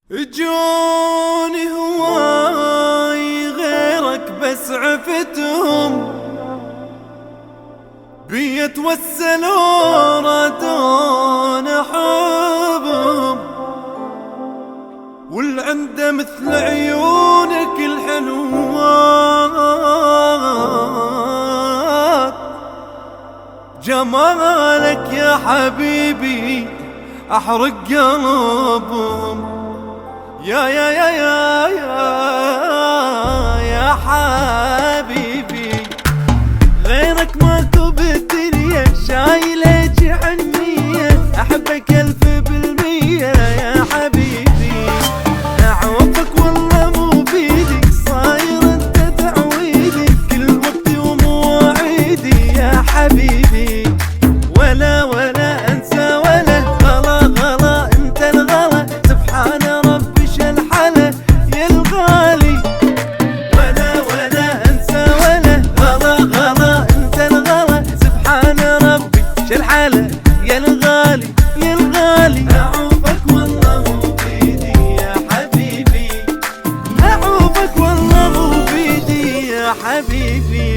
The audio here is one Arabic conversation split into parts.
جوني هواي غيرك بس عفتهم بيتوسلوا رادون احبهم والعنده مثل عيونك الحلوات جمالك يا حبيبي احرق قلبهم يا حبيبي غيرك ماكو بالدنيا شايلك حنية احبك 1000% يا حبيبي اعوفك والله مو بيدي صاير انت تعويدي كل وقتي ومواعيدي يا حبيبي ولا انسى ولا غلا انت الغلا سبحان ربي شالحلا يا الغالي ولا انسى ولا غلا انت الغلا سبحان ربي شالحلا يا الغالي اعوفك والله مو بيدي يا حبيبي اعوفك والله مو بيدي يا حبيبي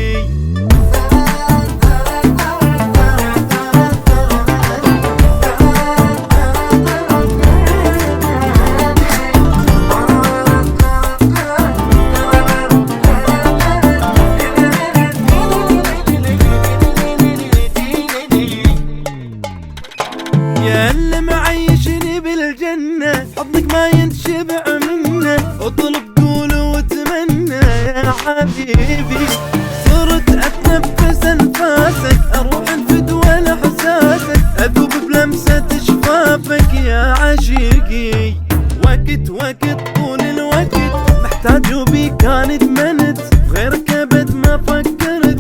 يا اللي معيشني بالجنة حضنك ما ينشبع منه اطلب قول واتمنى يا حبيبي صرت اتنفس انفاسك اروح انفد ولا احساسك اذوب بلمسة شفافك يا عشيقي وقت طول الوقت محتاج وبيك كان ادمنت غيرك ابد ما فكرت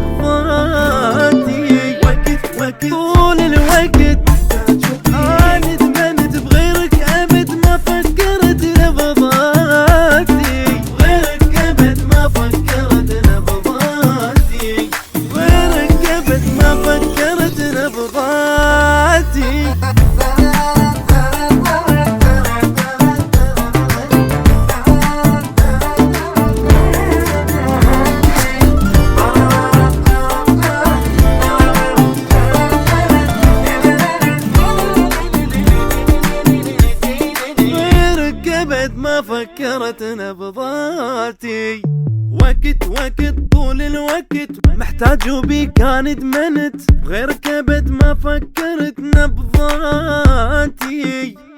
نبضاتي وقت طول الوقت ما فكرت نبضاتي وقت طول الوقت محتاج وبيك كان ادمنت غيرك ابد ما فكرت نبضاتي